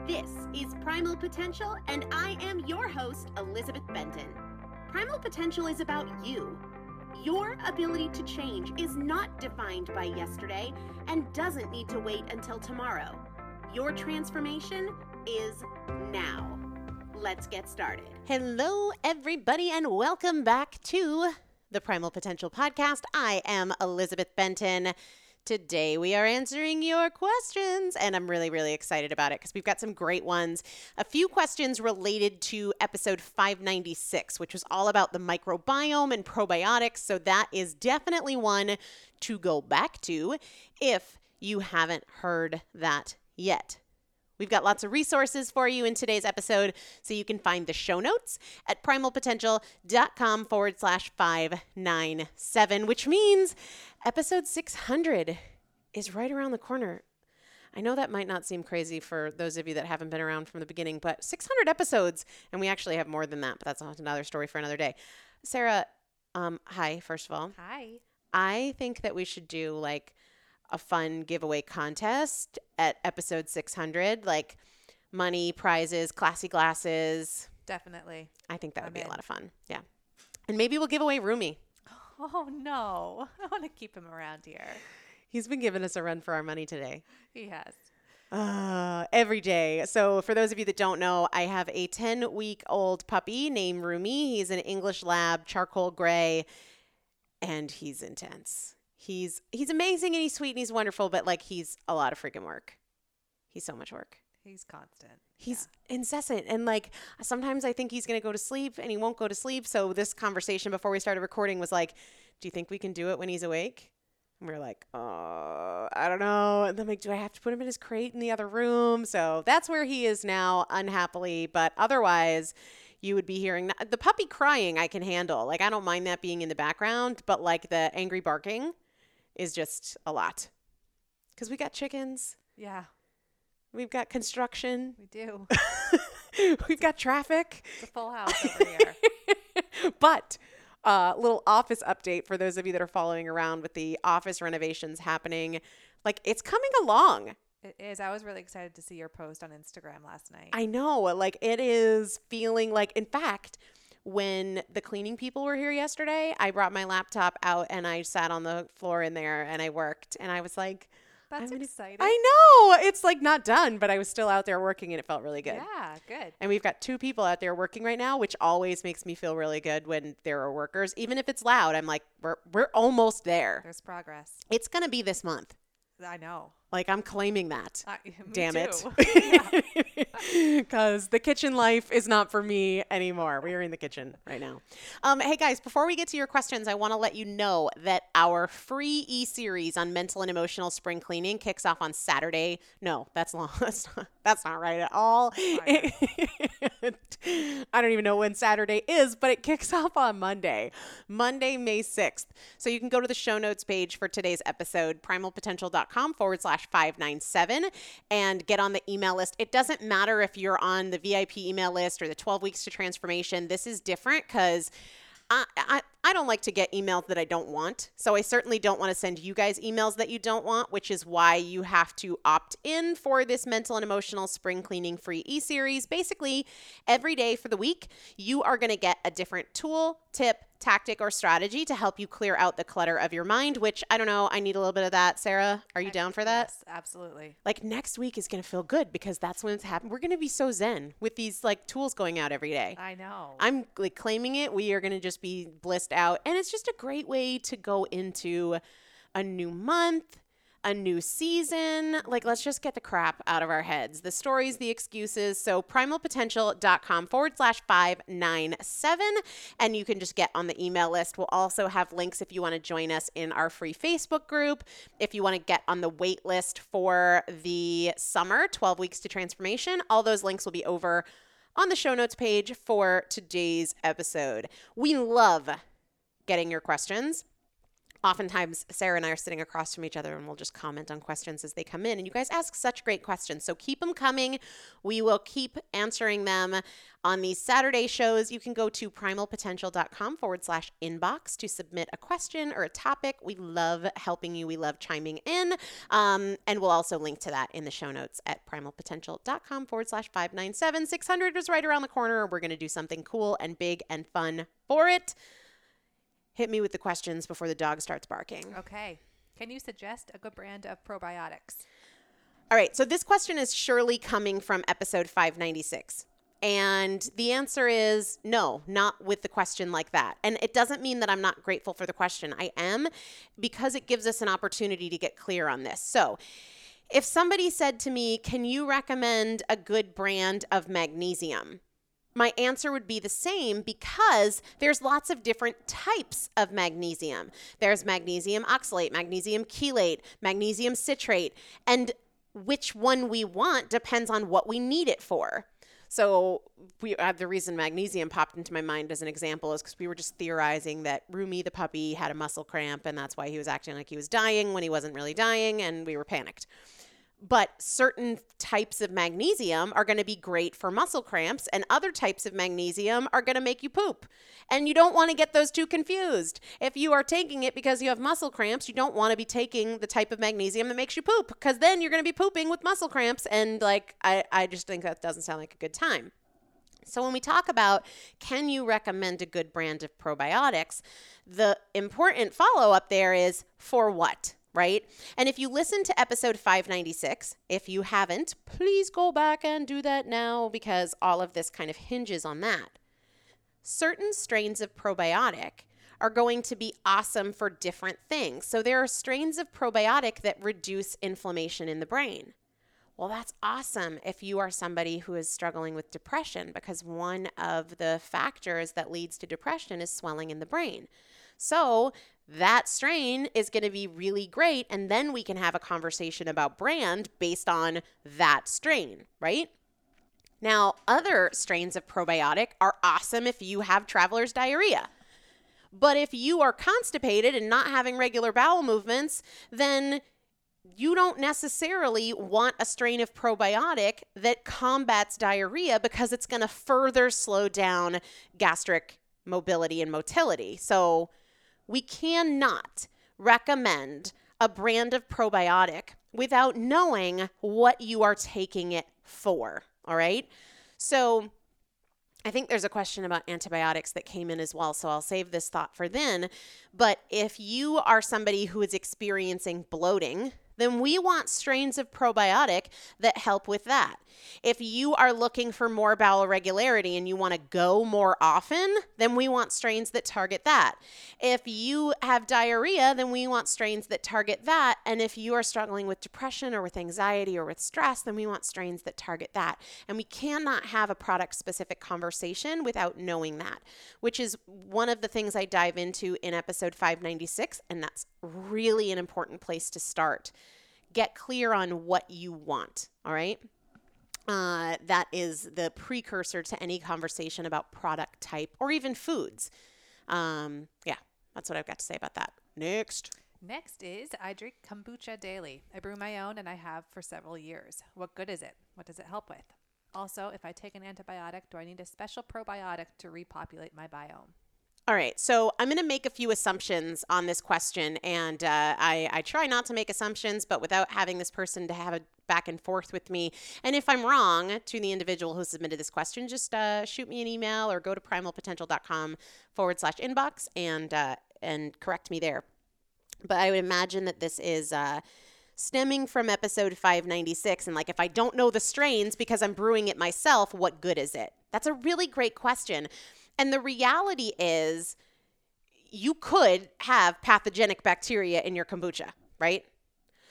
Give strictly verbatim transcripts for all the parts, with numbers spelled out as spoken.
This is Primal Potential, and I am your host, Elizabeth Benton. Primal Potential is about you. Your ability to change is not defined by yesterday and doesn't need to wait until tomorrow. Your transformation is now. Let's get started. Hello, everybody, and welcome back to the Primal Potential Podcast. I am Elizabeth Benton. Today we are answering your questions, and I'm really, really excited about it because we've got some great ones. A few questions related to episode five ninety-six, which was all about the microbiome and probiotics. So that is definitely one to go back to if you haven't heard that yet. We've got lots of resources for you in today's episode, so you can find the show notes at primalpotential.com forward slash 597, which means episode six hundred is right around the corner. I know that might not seem crazy for those of you that haven't been around from the beginning, but six hundred episodes, and we actually have more than that, but that's another story for another day. Sarah, um, hi, first of all. Hi. I think that we should do like a fun giveaway contest at episode six hundred, like money, prizes, classy glasses. Definitely. I think that would I'm be in. a lot of fun. Yeah. And maybe we'll give away Rumi. Oh, no. I want to keep him around here. He's been giving us a run for our money today. He has. Uh, every day. So for those of you that don't know, I have a ten-week-old puppy named Rumi. He's an English lab, charcoal gray, and he's intense. He's he's amazing and he's sweet and he's wonderful, but like he's a lot of freaking work. He's so much work. He's constant. He's yeah. incessant. And like sometimes I think he's going to go to sleep and he won't go to sleep. So this conversation before we started recording was like, do you think we can do it when he's awake? And we we're like, oh, I don't know. And then I'm like, do I have to put him in his crate in the other room? So that's where he is now, unhappily. But otherwise, you would be hearing the puppy crying I can handle. Like I don't mind that being in the background, but like the angry barking is just a lot. Because we got chickens. Yeah. We've got construction. We do. We've got traffic. It's a full house over here. But a uh, little office update for those of you that are following around with the office renovations happening. Like it's coming along. It is. I was really excited to see your post on Instagram last night. I know. Like it is feeling like, in fact, when the cleaning people were here yesterday, I brought my laptop out and I sat on the floor in there and I worked. And I was like, That's I'm exciting. Gonna, I know. It's like not done, but I was still out there working and it felt really good. Yeah, good. And we've got two people out there working right now, which always makes me feel really good when there are workers. Even if it's loud, I'm like, we're we're almost there. There's progress. It's going to be this month. I know. Like, I'm claiming that. Uh, me Damn too. it. Because the kitchen life is not for me anymore. We are in the kitchen right now. Um, hey, guys, before we get to your questions, I want to let you know that our free e-series on mental and emotional spring cleaning kicks off on Saturday. No, that's long. That's not, that's not right at all. I don't even know when Saturday is, but it kicks off on Monday, Monday, May sixth. So you can go to the show notes page for today's episode, primalpotential.com forward slash 597 and get on the email list. It doesn't matter if you're on the V I P email list or the twelve weeks to transformation. This is different because I, I, I don't like to get emails that I don't want. So I certainly don't want to send you guys emails that you don't want, which is why you have to opt in for this mental and emotional spring cleaning free e-series. Basically, every day for the week, you are going to get a different tool, tip, tactic, or strategy to help you clear out the clutter of your mind, which I don't know. I need a little bit of that. Sarah, are you I, down for that? Yes, absolutely. Like next week is going to feel good because that's when it's happening. We're going to be so zen with these like tools going out every day. I know. I'm like claiming it. We are going to just be blissed out. And it's just a great way to go into a new month, a new season. Like, let's just get the crap out of our heads. The stories, the excuses. So primalpotential.com forward slash 597. And you can just get on the email list. We'll also have links if you want to join us in our free Facebook group. If you want to get on the wait list for the summer, twelve weeks to transformation, all those links will be over on the show notes page for today's episode. We love getting your questions. oftentimes Sarah and I are sitting across from each other and we'll just comment on questions as they come in. And you guys ask such great questions. So keep them coming. We will keep answering them on these Saturday shows. You can go to primalpotential.com forward slash inbox to submit a question or a topic. We love helping you. We love chiming in. Um, and we'll also link to that in the show notes at primalpotential.com forward slash 597. six hundred is right around the corner. We're going to do something cool and big and fun for it. Hit me with the questions before the dog starts barking. Okay. Can you suggest a good brand of probiotics? All right. So this question is surely coming from episode five ninety-six. And the answer is no, not with the question like that. And it doesn't mean that I'm not grateful for the question. I am, because it gives us an opportunity to get clear on this. So if somebody said to me, can you recommend a good brand of magnesium? My answer would be the same, because there's lots of different types of magnesium. There's magnesium oxalate, magnesium chelate, magnesium citrate, and which one we want depends on what we need it for. So we uh, the reason magnesium popped into my mind as an example is because we were just theorizing that Rumi the puppy had a muscle cramp, and that's why he was acting like he was dying when he wasn't really dying, and we were panicked. But certain types of magnesium are going to be great for muscle cramps, and other types of magnesium are going to make you poop. And you don't want to get those two confused. If you are taking it because you have muscle cramps, you don't want to be taking the type of magnesium that makes you poop, because then you're going to be pooping with muscle cramps. And like, I, I just think that doesn't sound like a good time. So when we talk about, can you recommend a good brand of probiotics, the important follow-up there is, for what? Right? And if you listen to episode five ninety-six, if you haven't, please go back and do that now, because all of this kind of hinges on that. Certain strains of probiotic are going to be awesome for different things. So there are strains of probiotic that reduce inflammation in the brain. Well, that's awesome if you are somebody who is struggling with depression, because one of the factors that leads to depression is swelling in the brain. So that strain is going to be really great, and then we can have a conversation about brand based on that strain, right? Now, other strains of probiotic are awesome if you have traveler's diarrhea. But if you are constipated and not having regular bowel movements, then you don't necessarily want a strain of probiotic that combats diarrhea, because it's going to further slow down gastric mobility and motility. So we cannot recommend a brand of probiotic without knowing what you are taking it for, all right? So I think there's a question about antibiotics that came in as well, so I'll save this thought for then. But if you are somebody who is experiencing bloating, then we want strains of probiotic that help with that. If you are looking for more bowel regularity and you want to go more often, then we want strains that target that. If you have diarrhea, then we want strains that target that. And if you are struggling with depression or with anxiety or with stress, then we want strains that target that. And we cannot have a product-specific conversation without knowing that, which is one of the things I dive into in episode five ninety-six, and that's really an important place to start. Get clear on what you want, all right? Uh, that is the precursor to any conversation about product type or even foods. Um, yeah, that's what I've got to say about that. Next. Next is, I drink kombucha daily. I brew my own and I have for several years. What good is it? What does it help with? Also, if I take an antibiotic, do I need a special probiotic to repopulate my biome? All right, so I'm going to make a few assumptions on this question, and uh, I, I try not to make assumptions, but without having this person to have a back and forth with me. And if I'm wrong to the individual who submitted this question, just uh, shoot me an email or go to primalpotential.com forward slash inbox and uh, and correct me there. But I would imagine that this is uh, stemming from episode five ninety-six, and like, if I don't know the strains because I'm brewing it myself, what good is it? That's a really great question. And the reality is, you could have pathogenic bacteria in your kombucha, right?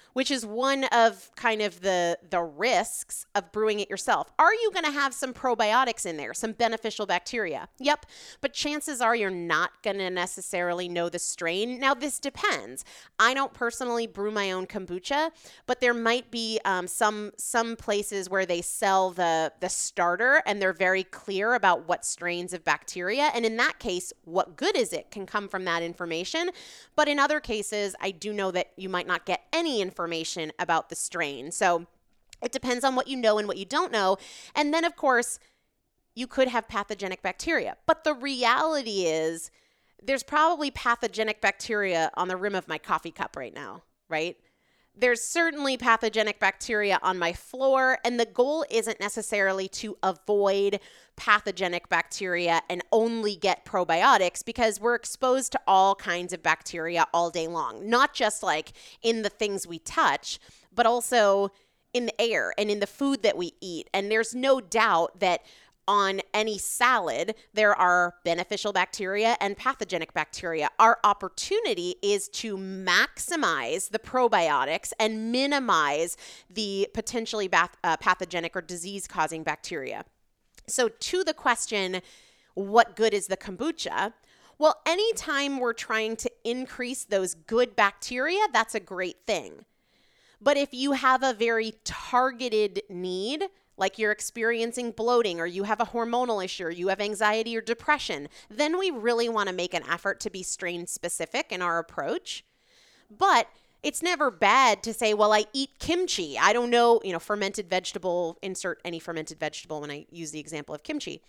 which is one of kind of the the risks of brewing it yourself. Are you going to have some probiotics in there, some beneficial bacteria? Yep, but chances are you're not going to necessarily know the strain. Now, this depends. I don't personally brew my own kombucha, but there might be um, some some places where they sell the, the starter and they're very clear about what strains of bacteria. And in that case, what good is it can come from that information. But in other cases, I do know that you might not get any information about the strain. So it depends on what you know and what you don't know. And then, of course, you could have pathogenic bacteria. But the reality is there's probably pathogenic bacteria on the rim of my coffee cup right now, right? There's certainly pathogenic bacteria on my floor, and the goal isn't necessarily to avoid pathogenic bacteria and only get probiotics, because we're exposed to all kinds of bacteria all day long, not just like in the things we touch, but also in the air and in the food that we eat. And there's no doubt that on any salad, there are beneficial bacteria and pathogenic bacteria. Our opportunity is to maximize the probiotics and minimize the potentially bath, uh, pathogenic or disease-causing bacteria. So to the question, what good is the kombucha? Well, anytime we're trying to increase those good bacteria, that's a great thing. But if you have a very targeted need, like you're experiencing bloating or you have a hormonal issue or you have anxiety or depression, then we really want to make an effort to be strain specific in our approach. But it's never bad to say, well, I eat kimchi. I don't know, you know, fermented vegetable, insert any fermented vegetable when I use the example of kimchi.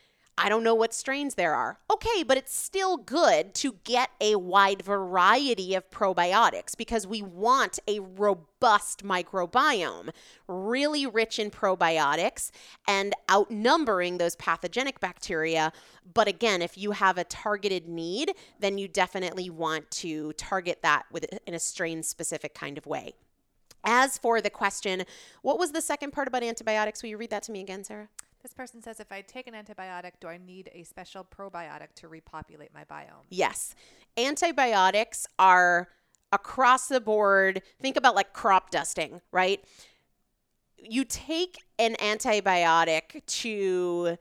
I don't know what strains there are. Okay, but it's still good to get a wide variety of probiotics because we want a robust microbiome, really rich in probiotics and outnumbering those pathogenic bacteria. But again, if you have a targeted need, then you definitely want to target that with in a strain-specific kind of way. As for the question, what was the second part about antibiotics? Will you read that to me again, Sarah? This person says, if I take an antibiotic, do I need a special probiotic to repopulate my biome? Yes. Antibiotics are across the board. Think about like crop dusting, right? You take an antibiotic to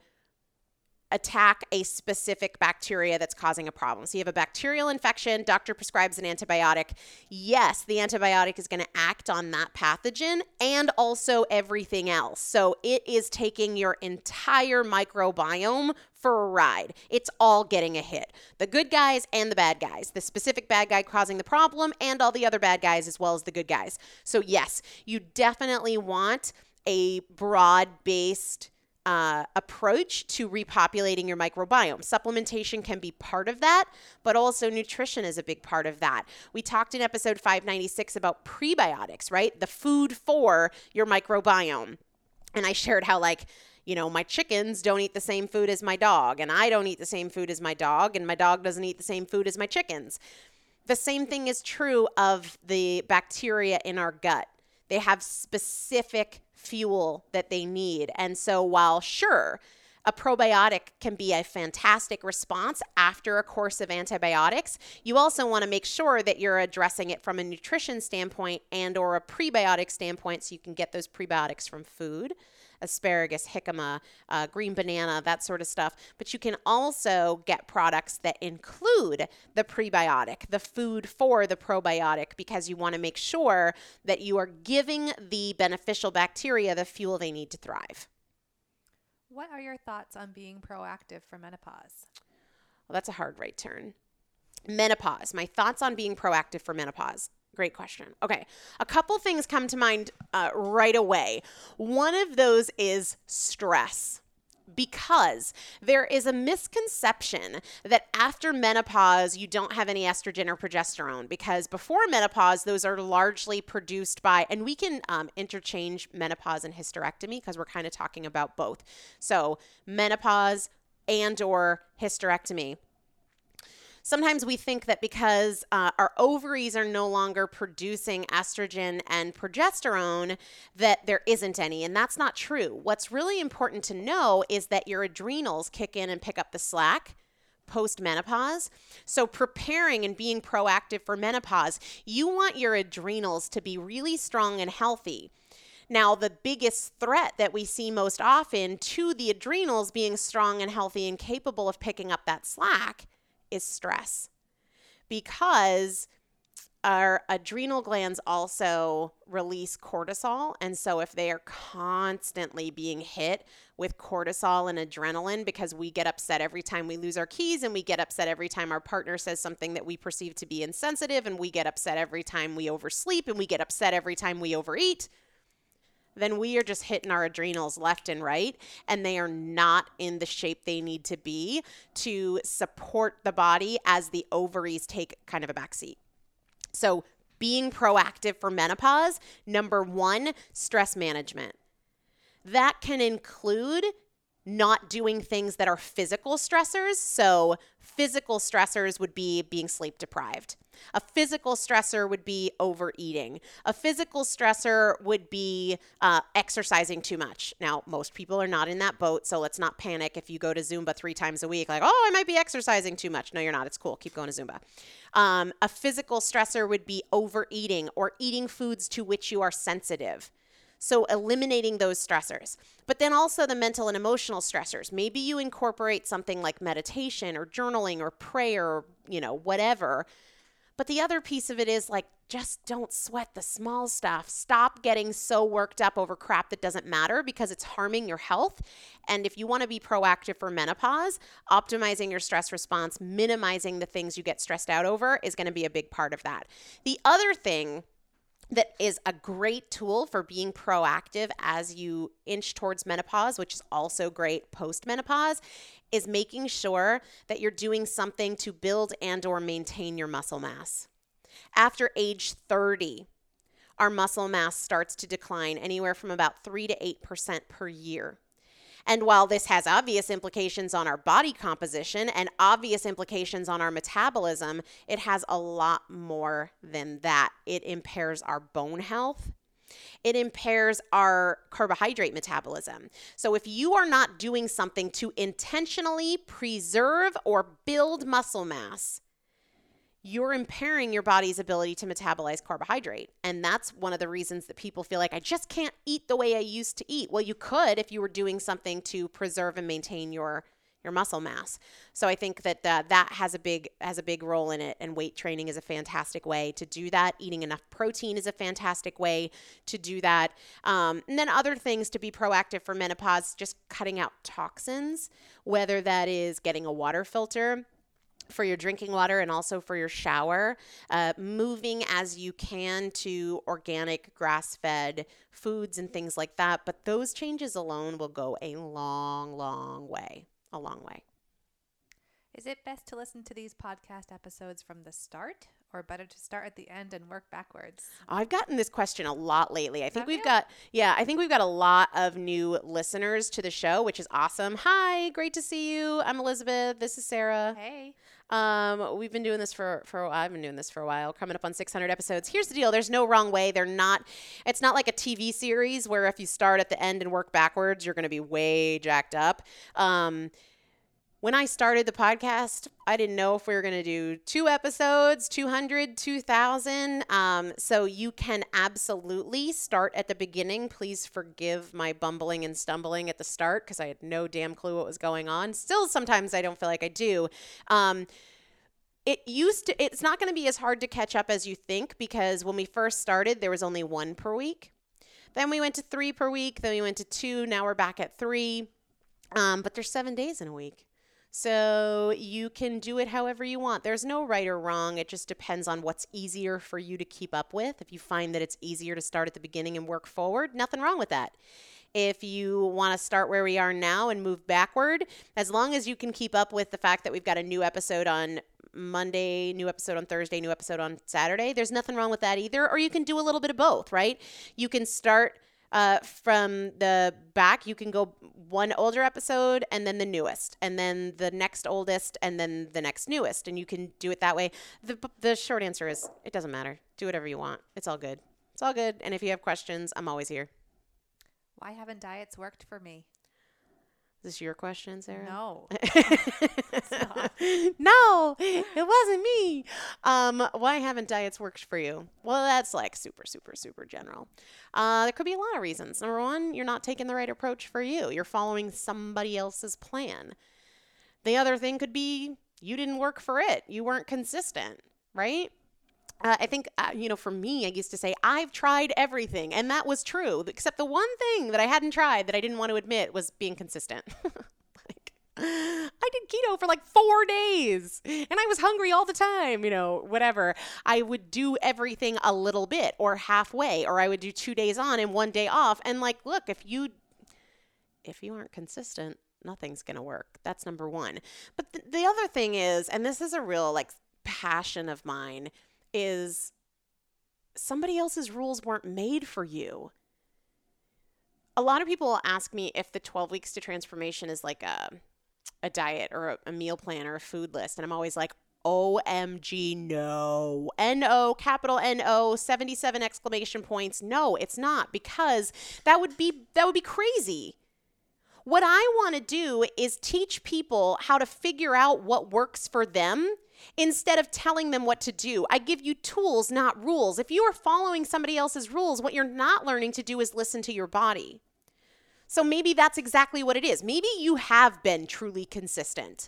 attack a specific bacteria that's causing a problem. So you have a bacterial infection, doctor prescribes an antibiotic. Yes, the antibiotic is going to act on that pathogen and also everything else. So it is taking your entire microbiome for a ride. It's all getting a hit. The good guys and the bad guys. The specific bad guy causing the problem and all the other bad guys as well as the good guys. So yes, you definitely want a broad-based Uh, approach to repopulating your microbiome. Supplementation can be part of that, but also nutrition is a big part of that. We talked in episode five ninety-six about prebiotics, right? The food for your microbiome. And I shared how like, you know, my chickens don't eat the same food as my dog, and I don't eat the same food as my dog, and my dog doesn't eat the same food as my chickens. The same thing is true of the bacteria in our gut. They have specific fuel that they need. And so while sure, a probiotic can be a fantastic response after a course of antibiotics, you also want to make sure that you're addressing it from a nutrition standpoint and or a prebiotic standpoint so you can get those prebiotics from food, asparagus, jicama, uh, green banana, that sort of stuff. But you can also get products that include the prebiotic, the food for the probiotic, because you want to make sure that you are giving the beneficial bacteria the fuel they need to thrive. What are your thoughts on being proactive for menopause? Well, that's a hard right turn. Menopause. My thoughts on being proactive for menopause. Great question. Okay. A couple things come to mind uh, right away. One of those is stress, because there is a misconception that after menopause, you don't have any estrogen or progesterone, because before menopause, those are largely produced by, and we can um, interchange menopause and hysterectomy because we're kind of talking about both. So menopause and or hysterectomy. Sometimes we think that because uh, our ovaries are no longer producing estrogen and progesterone, that there isn't any, and that's not true. What's really important to know is that your adrenals kick in and pick up the slack, post-menopause. So preparing and being proactive for menopause, you want your adrenals to be really strong and healthy. Now, the biggest threat that we see most often to the adrenals being strong and healthy and capable of picking up that slack is stress. Because our adrenal glands also release cortisol. And so if they are constantly being hit with cortisol and adrenaline, because we get upset every time we lose our keys, and we get upset every time our partner says something that we perceive to be insensitive, and we get upset every time we oversleep, and we get upset every time we overeat, then we are just hitting our adrenals left and right, and they are not in the shape they need to be to support the body as the ovaries take kind of a backseat. So being proactive for menopause, number one, stress management. That can include not doing things that are physical stressors. So physical stressors would be being sleep deprived. A physical stressor would be overeating. A physical stressor would be uh, exercising too much. Now, most people are not in that boat, so let's not panic if you go to Zumba three times a week, like, oh, I might be exercising too much. No, you're not. It's cool. Keep going to Zumba. Um, a physical stressor would be overeating or eating foods to which you are sensitive. So eliminating those stressors. But then also the mental and emotional stressors. Maybe you incorporate something like meditation or journaling or prayer or, you know, whatever. But the other piece of it is like, just don't sweat the small stuff. Stop getting so worked up over crap that doesn't matter because it's harming your health. And if you want to be proactive for menopause, optimizing your stress response, minimizing the things you get stressed out over is going to be a big part of that. The other thing that is a great tool for being proactive as you inch towards menopause, which is also great post-menopause, is making sure that you're doing something to build and or maintain your muscle mass. After age thirty, our muscle mass starts to decline anywhere from about three to eight percent per year. And while this has obvious implications on our body composition and obvious implications on our metabolism, it has a lot more than that. It impairs our bone health. It impairs our carbohydrate metabolism. So if you are not doing something to intentionally preserve or build muscle mass, you're impairing your body's ability to metabolize carbohydrate. And that's one of the reasons that people feel like, I just can't eat the way I used to eat. Well, you could if you were doing something to preserve and maintain your, your muscle mass. So I think that uh, that has a big has a big role in it. And weight training is a fantastic way to do that. Eating enough protein is a fantastic way to do that. Um, and then other things to be proactive for menopause, just cutting out toxins, whether that is getting a water filter for your drinking water and also for your shower, uh, moving as you can to organic grass-fed foods and things like that. But those changes alone will go a long, long way, a long way. Is it best to listen to these podcast episodes from the start or better to start at the end and work backwards? I've gotten this question a lot lately. I think Have we've you? got, yeah, I think we've got a lot of new listeners to the show, which is awesome. Hi, great to see you. I'm Elizabeth. This is Sarah. Hey. Um, we've been doing this for, for, I've been doing this for a while, coming up on six hundred episodes. Here's the deal. There's no wrong way. They're not, it's not like a T V series where if you start at the end and work backwards, you're going to be way jacked up. Um, When I started the podcast, I didn't know if we were going to do two episodes, two hundred, two thousand. Um, so you can absolutely start at the beginning. Please forgive my bumbling and stumbling at the start because I had no damn clue what was going on. Still, sometimes I don't feel like I do. Um, it used to, it's not going to be as hard to catch up as you think because when we first started, there was only one per week. Then we went to three per week. Then we went to two. Now we're back at three. Um, but there's seven days in a week. So you can do it however you want. There's no right or wrong. It just depends on what's easier for you to keep up with. If you find that it's easier to start at the beginning and work forward, nothing wrong with that. If you want to start where we are now and move backward, as long as you can keep up with the fact that we've got a new episode on Monday, new episode on Thursday, new episode on Saturday, there's nothing wrong with that either. Or you can do a little bit of both, right? You can start Uh, from the back, you can go one older episode and then the newest, and then the next oldest, and then the next newest, and you can do it that way. The the short answer is it doesn't matter. Do whatever you want. It's all good. It's all good. And if you have questions, I'm always here. Why haven't diets worked for me? this your question, Sarah? No. No, it wasn't me. Um, why haven't diets worked for you? Well, that's like super, super, super general. Uh, there could be a lot of reasons. Number one, you're not taking the right approach for you. You're following somebody else's plan. The other thing could be you didn't work for it. You weren't consistent, right? Uh, I think, uh, you know, for me, I used to say, I've tried everything. And that was true. Except the one thing that I hadn't tried that I didn't want to admit was being consistent. Like, I did keto for like four days and I was hungry all the time, you know, whatever. I would do everything a little bit or halfway, or I would do two days on and one day off. And like, look, if you, if you aren't consistent, nothing's going to work. That's number one. But th- the other thing is, and this is a real like passion of mine, is somebody else's rules weren't made for you. A lot of people ask me if the twelve weeks to transformation is like a, a diet or a, a meal plan or a food list. And I'm always like, O M G, no. N O, capital N O, seventy-seven exclamation points. No, it's not, because that would be, that would be crazy. What I want to do is teach people how to figure out what works for them instead of telling them what to do. I give you tools, not rules. If you are following somebody else's rules, what you're not learning to do is listen to your body. So maybe that's exactly what it is. Maybe you have been truly consistent.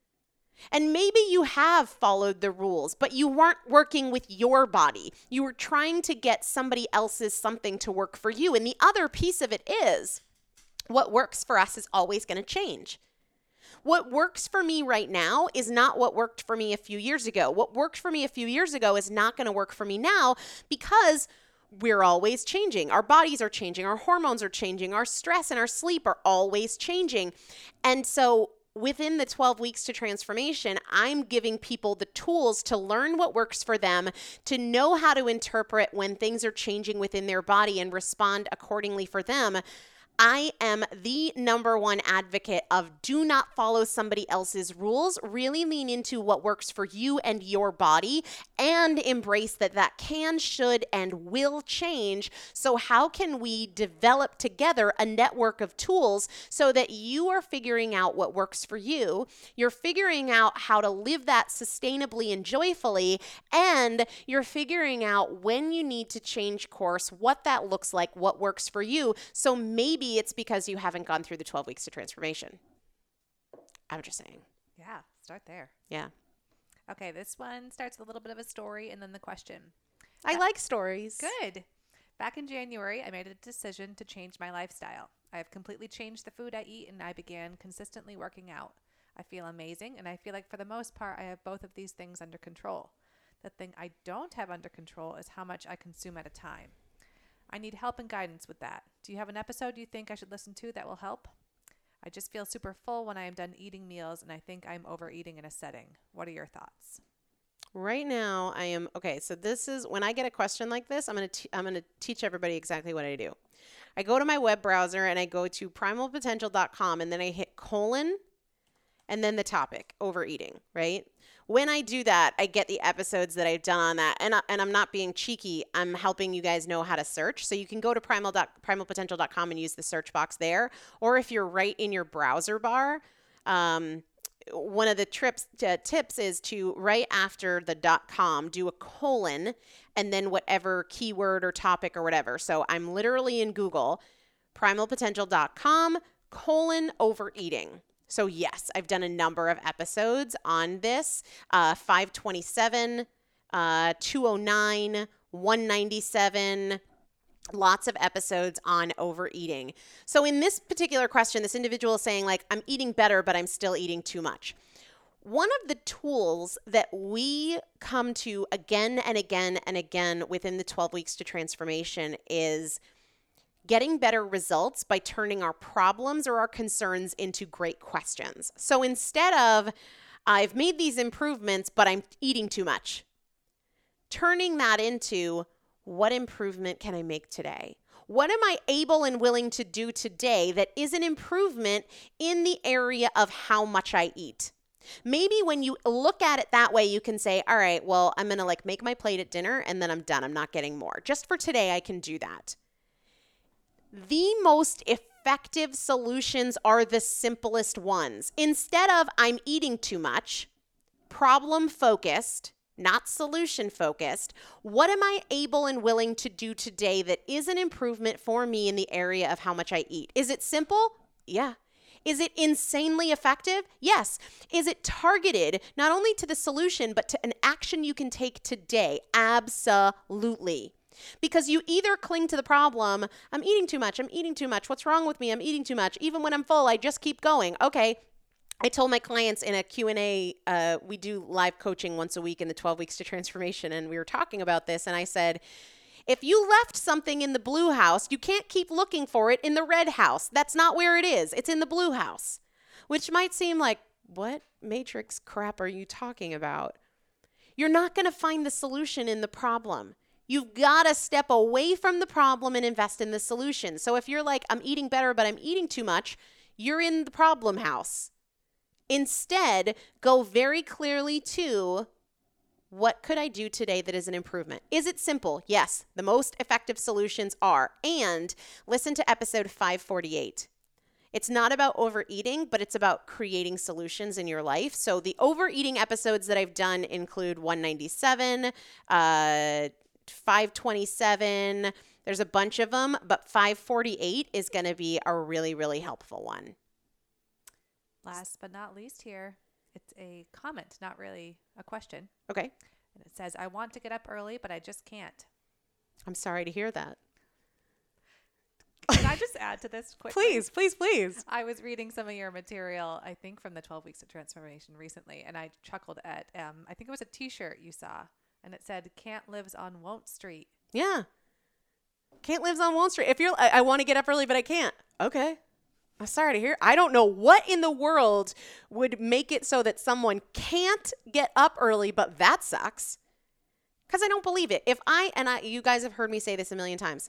And maybe you have followed the rules, but you weren't working with your body. You were trying to get somebody else's something to work for you. And the other piece of it is, what works for us is always going to change. What works for me right now is not what worked for me a few years ago. What worked for me a few years ago is not going to work for me now, because we're always changing. Our bodies are changing. Our hormones are changing. Our stress and our sleep are always changing. And so within the twelve weeks to transformation, I'm giving people the tools to learn what works for them, to know how to interpret when things are changing within their body and respond accordingly for them. I am the number one advocate of do not follow somebody else's rules. Really lean into what works for you and your body, and embrace that that can, should, and will change. So how can we develop together a network of tools so that you are figuring out what works for you, you're figuring out how to live that sustainably and joyfully, and you're figuring out when you need to change course, what that looks like, what works for you. So maybe it's because you haven't gone through the twelve weeks to transformation. I'm just saying. Yeah, start there. Yeah. Okay, this one starts with a little bit of a story and then the question. I Uh, like stories. Good. Back in January, I made a decision to change my lifestyle. I have completely changed the food I eat, and I began consistently working out. I feel amazing, and I feel like for the most part, I have both of these things under control. The thing I don't have under control is how much I consume at a time. I need help and guidance with that. Do you have an episode you think I should listen to that will help? I just feel super full when I am done eating meals, and I think I'm overeating in a setting. What are your thoughts? Right now, I am okay. So this is when I get a question like this, I'm gonna t- I'm gonna teach everybody exactly what I do. I go to my web browser and I go to primal potential dot com, and then I hit colon, and then the topic, overeating. Right. When I do that, I get the episodes that I've done on that. And, I, and I'm not being cheeky. I'm helping you guys know how to search. So you can go to primal. primal potential dot com and use the search box there. Or if you're right in your browser bar, um, one of the trips, uh, tips is to, right after the .com, do a colon and then whatever keyword or topic or whatever. So I'm literally in Google, primal potential dot com, colon, overeating. So yes, I've done a number of episodes on this, uh, five twenty-seven, uh, two oh nine, one ninety-seven, lots of episodes on overeating. So in this particular question, this individual is saying like, I'm eating better, but I'm still eating too much. One of the tools that we come to again and again and again within the twelve weeks to transformation is getting better results by turning our problems or our concerns into great questions. So instead of, I've made these improvements, but I'm eating too much, turning that into, what improvement can I make today? What am I able and willing to do today that is an improvement in the area of how much I eat? Maybe when you look at it that way, you can say, all right, well, I'm going to like make my plate at dinner and then I'm done. I'm not getting more. Just for today, I can do that. The most effective effective solutions are the simplest ones. Instead of I'm eating too much, problem focused, not solution focused, what am I able and willing to do today that is an improvement for me in the area of how much I eat? Is it simple? Yeah. Is it insanely effective? Yes. Is it targeted not only to the solution, but to an action you can take today? Absolutely. Because you either cling to the problem, I'm eating too much, I'm eating too much, what's wrong with me, I'm eating too much, even when I'm full, I just keep going. Okay, I told my clients in a Q and A, uh, we do live coaching once a week in the twelve Weeks to Transformation, and we were talking about this, and I said, if you left something in the blue house, you can't keep looking for it in the red house. That's not where it is. It's in the blue house, which might seem like, what matrix crap are you talking about? You're not going to find the solution in the problem. You've got to step away from the problem and invest in the solution. So if you're like, I'm eating better, but I'm eating too much, you're in the problem house. Instead, go very clearly to, what could I do today that is an improvement? Is it simple? Yes, the most effective solutions are. And listen to episode five forty-eight. It's not about overeating, but it's about creating solutions in your life. So the overeating episodes that I've done include one ninety-seven, uh, five twenty-seven. There's a bunch of them, but five forty-eight is going to be a really, really helpful one. Last but not least here, it's a comment, not really a question. Okay. And it says, I want to get up early, but I just can't. I'm sorry to hear that. Can I just add to this quickly? Please, please, please. I was reading some of your material, I think from the twelve Weeks of Transformation recently, and I chuckled at, um, I think it was a t-shirt you saw, and it said, can't lives on Won't Street. Yeah. Can't lives on Wall Street. If you're, I, I want to get up early, but I can't. Okay. I'm sorry to hear. I don't know what in the world would make it so that someone can't get up early, but that sucks. Because I don't believe it. If I, and I, you guys have heard me say this a million times.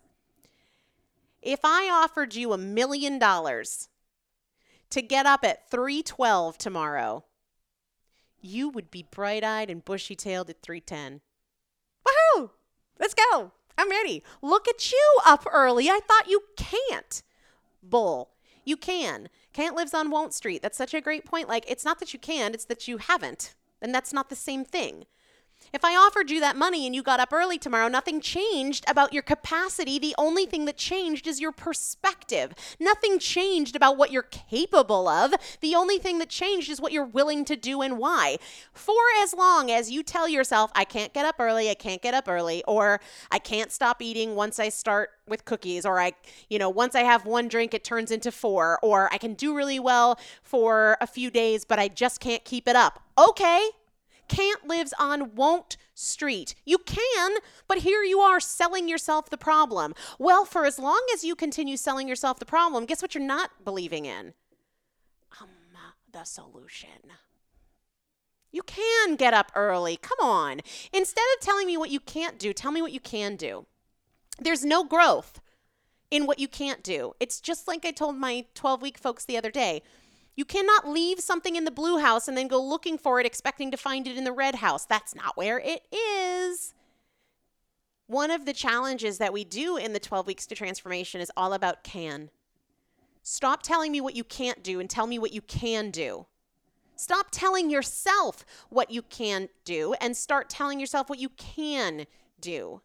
If I offered you a million dollars to get up at three twelve tomorrow, you would be bright-eyed and bushy-tailed at three ten. Woohoo! Let's go. I'm ready. Look at you up early. I thought you can't. Bull. You can. Can't lives on Won't Street. That's such a great point. Like, it's not that you can, it's that you haven't. And that's not the same thing. If I offered you that money and you got up early tomorrow, nothing changed about your capacity. The only thing that changed is your perspective. Nothing changed about what you're capable of. The only thing that changed is what you're willing to do and why. For as long as you tell yourself, I can't get up early, I can't get up early, or I can't stop eating once I start with cookies, or I, you know, once I have one drink, it turns into four, or I can do really well for a few days, but I just can't keep it up. Okay. Can't lives on Won't Street. You can, but here you are selling yourself the problem. Well, for as long as you continue selling yourself the problem, guess what you're not believing in? Um, the solution. You can get up early. Come on. Instead of telling me what you can't do, tell me what you can do. There's no growth in what you can't do. It's just like I told my twelve-week folks the other day. You cannot leave something in the blue house and then go looking for it, expecting to find it in the red house. That's not where it is. One of the challenges that we do in the twelve Weeks to Transformation is all about can. Stop telling me what you can't do and tell me what you can do. Stop telling yourself what you can do and start telling yourself what you can do.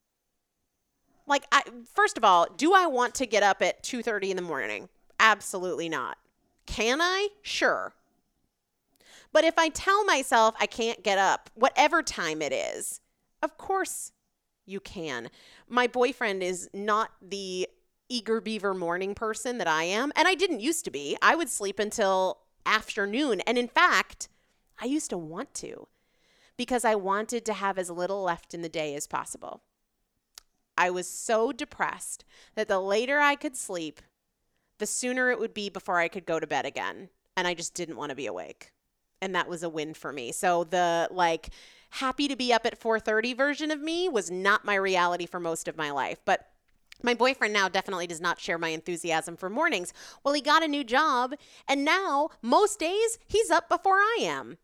Like, I, first of all, do I want to get up at two thirty in the morning? Absolutely not. Can I? Sure. But if I tell myself I can't get up, whatever time it is, of course you can. My boyfriend is not the eager beaver morning person that I am, and I didn't used to be. I would sleep until afternoon, and in fact, I used to want to because I wanted to have as little left in the day as possible. I was so depressed that the later I could sleep, the sooner it would be before I could go to bed again. And I just didn't want to be awake. And that was a win for me. So the like happy to be up at four thirty version of me was not my reality for most of my life. But my boyfriend now definitely does not share my enthusiasm for mornings. Well, he got a new job, and now most days he's up before I am.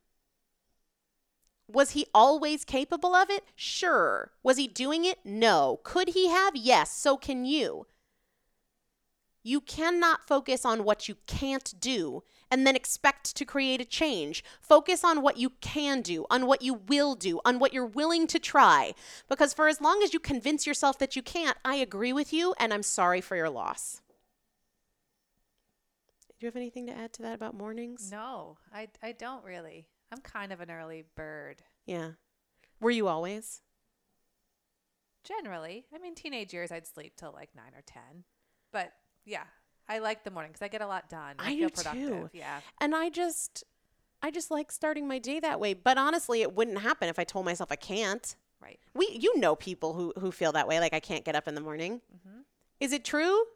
Was he always capable of it? Sure. Was he doing it? No. Could he have? Yes. So can you. You cannot focus on what you can't do and then expect to create a change. Focus on what you can do, on what you will do, on what you're willing to try. Because for as long as you convince yourself that you can't, I agree with you, and I'm sorry for your loss. Do you have anything to add to that about mornings? No, I, I don't really. I'm kind of an early bird. Yeah. Were you always? Generally. I mean, teenage years, I'd sleep till like nine or ten. But yeah, I like the morning because I get a lot done. I, I feel do productive. too. Yeah. And I just, I just like starting my day that way. But honestly, it wouldn't happen if I told myself I can't. Right. We, you know, people who who feel that way, like I can't get up in the morning. Mm-hmm. Is it true?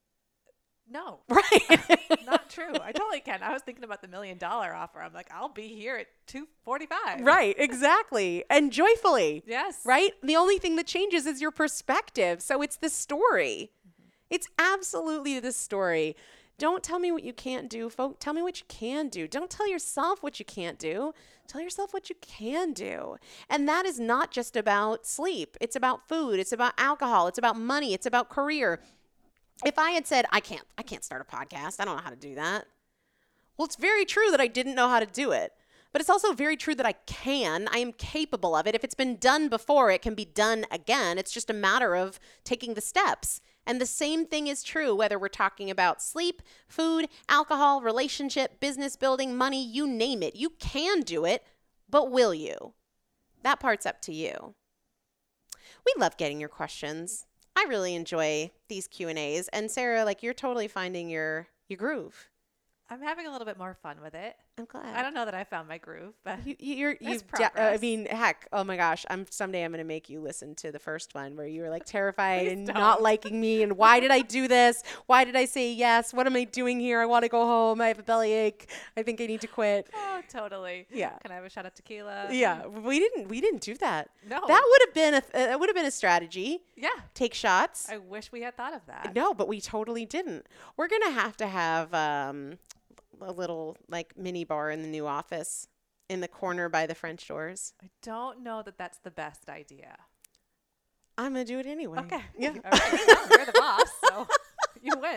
No. Right. Not true. I totally can. I was thinking about the million dollar offer. I'm like, I'll be here at two forty-five. Right. Exactly. And joyfully. Yes. Right. The only thing that changes is your perspective. So it's the story. Mm-hmm. It's absolutely the story. Don't tell me what you can't do, folks. Tell me what you can do. Don't tell yourself what you can't do. Tell yourself what you can do. And that is not just about sleep. It's about food. It's about alcohol. It's about money. It's about career. If I had said, I can't, I can't start a podcast. I don't know how to do that. Well, it's very true that I didn't know how to do it. But it's also very true that I can. I am capable of it. If it's been done before, it can be done again. It's just a matter of taking the steps. And the same thing is true whether we're talking about sleep, food, alcohol, relationship, business building, money, you name it. You can do it, but will you? That part's up to you. We love getting your questions. I really enjoy these Q and A's. And Sarah, like you're totally finding your your groove. I'm having a little bit more fun with it. I'm glad. I don't know that I found my groove, but you, you're there's you've. De- uh, I progress. mean, heck, oh my gosh, I'm someday I'm gonna make you listen to the first one where you were like terrified Please and don't. not liking me and why did I do this? Why did I say yes? What am I doing here? I want to go home. I have a bellyache. I think I need to quit. Oh, totally. Yeah. Can I have a shot of tequila? Yeah, we didn't we didn't do that. No. That would have been a th- that would have been a strategy. Yeah. Take shots. I wish we had thought of that. No, but we totally didn't. We're going to have to have um, a little like mini bar in the new office in the corner by the French doors. I don't know that that's the best idea. I'm going to do it anyway. Okay. Yeah. All right. Well, you're the boss, so you win.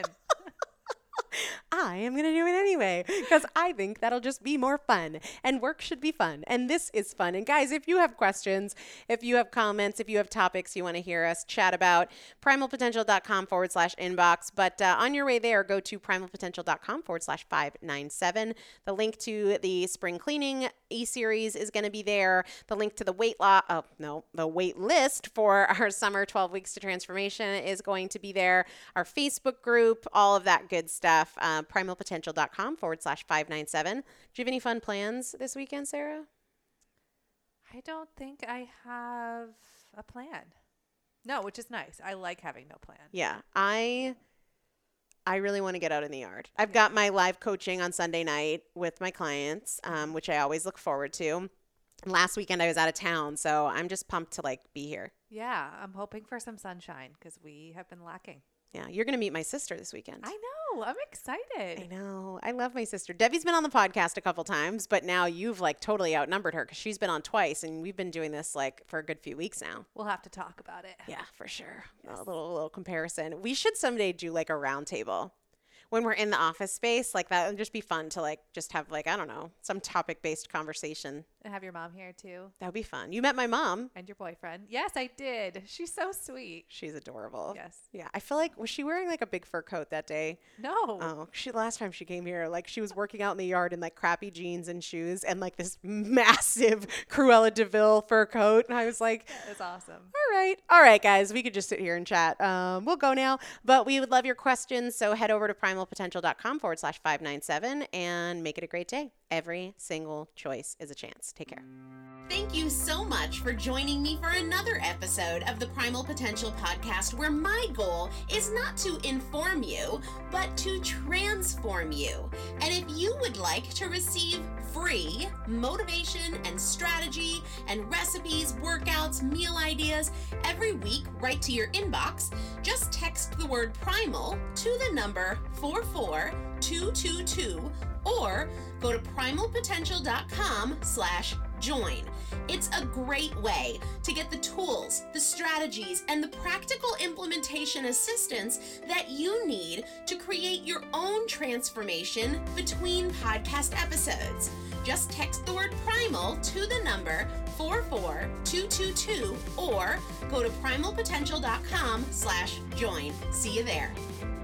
I am going to do it anyway because I think that'll just be more fun and work should be fun. And this is fun. And guys, if you have questions, if you have comments, if you have topics you want to hear us chat about, primalpotential.com forward slash inbox. But uh, on your way there, go to primalpotential.com forward slash 597. The link to the spring cleaning e-series is going to be there. The link to the weight loss, oh, no, the wait list for our summer twelve weeks to transformation is going to be there. Our Facebook group, all of that good stuff. Uh, primalpotential.com forward slash 597. Do you have any fun plans this weekend, Sarah? I don't think I have a plan. No, which is nice. I like having no plan. Yeah, I I really want to get out in the yard. I've got my live coaching on Sunday night with my clients, um, which I always look forward to. Last weekend I was out of town, so I'm just pumped to like be here. Yeah, I'm hoping for some sunshine because we have been lacking. Yeah, you're going to meet my sister this weekend. I know. I'm excited. I know. I love my sister. Debbie's been on the podcast a couple times, but now you've like totally outnumbered her because she's been on twice and we've been doing this like for a good few weeks now. We'll have to talk about it. Yeah, for sure. Yes. A little little comparison. We should someday do like a round table. When we're in the office space, like that would just be fun to like just have like, I don't know, some topic based conversation. And have your mom here too. That would be fun. You met my mom. And your boyfriend. Yes, I did. She's so sweet. She's adorable. Yes. Yeah. I feel like, was she wearing like a big fur coat that day? No. Oh, she, last time she came here, like she was working out in the yard in like crappy jeans and shoes and like this massive Cruella de Vil fur coat. And I was like, That's awesome. all right. All right, guys, we could just sit here and chat. Um, we'll go now, but we would love your questions. So head over to primalpotential.com forward slash 597 and make it a great day. Every single choice is a chance. Take care. Thank you so much for joining me for another episode of the Primal Potential Podcast, where my goal is not to inform you, but to transform you. And if you would like to receive free motivation and strategy and recipes, workouts, meal ideas every week right to your inbox, just text the word primal to the number four four two two two or go to primalpotential.com slash join. It's a great way to get the tools, the strategies, and the practical implementation assistance that you need to create your own transformation between podcast episodes. Just text the word primal to the number four four two two two or go to primal potential dot com slash join. See you there.